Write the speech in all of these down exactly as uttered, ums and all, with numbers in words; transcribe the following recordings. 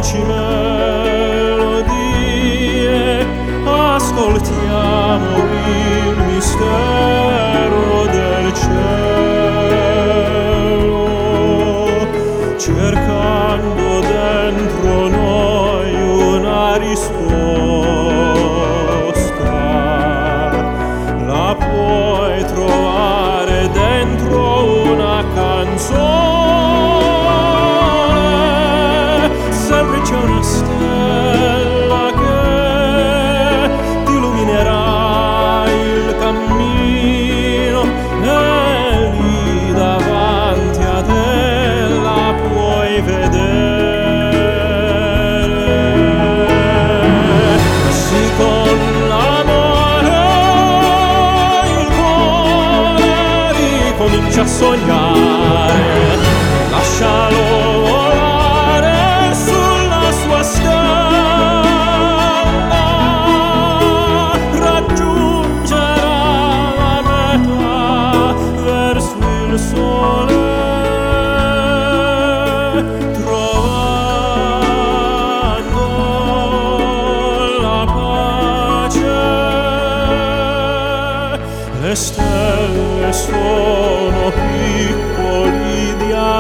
voci, melodie, ascoltiamo il mistero del cielo, cercando dentro noi una risposta. La puoi trovare dentro una canzone, sempre c'è una stella che ti illuminerà il cammino, e lì davanti a te la puoi vedere. Sì, con l'amore il cuore ricomincia a sognare, lascialo volare sulla sua stella, raggiungerà la meta verso il sole, trovando la pace. Le stelle sono piccoli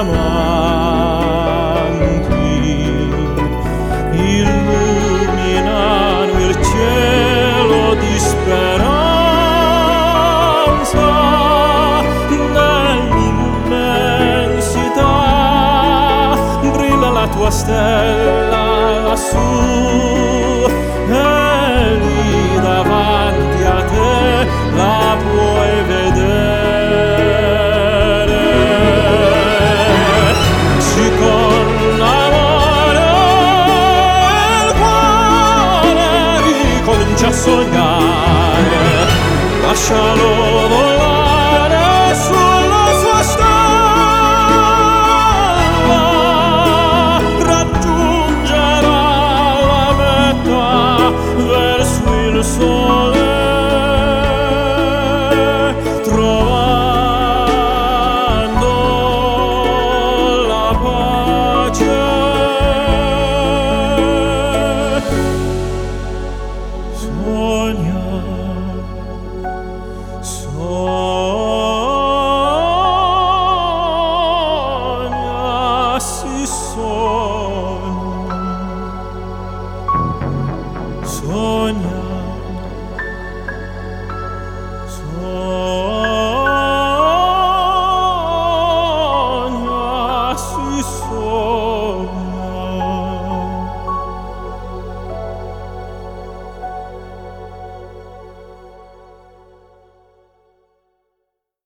diamanti, illuminano il cielo di speranza. Nell'immensità brilla la tua stella lassù, e lì davanti a te la puoi vedere. Sì, con l'amore il cuore ricomincia a sognare, lascialo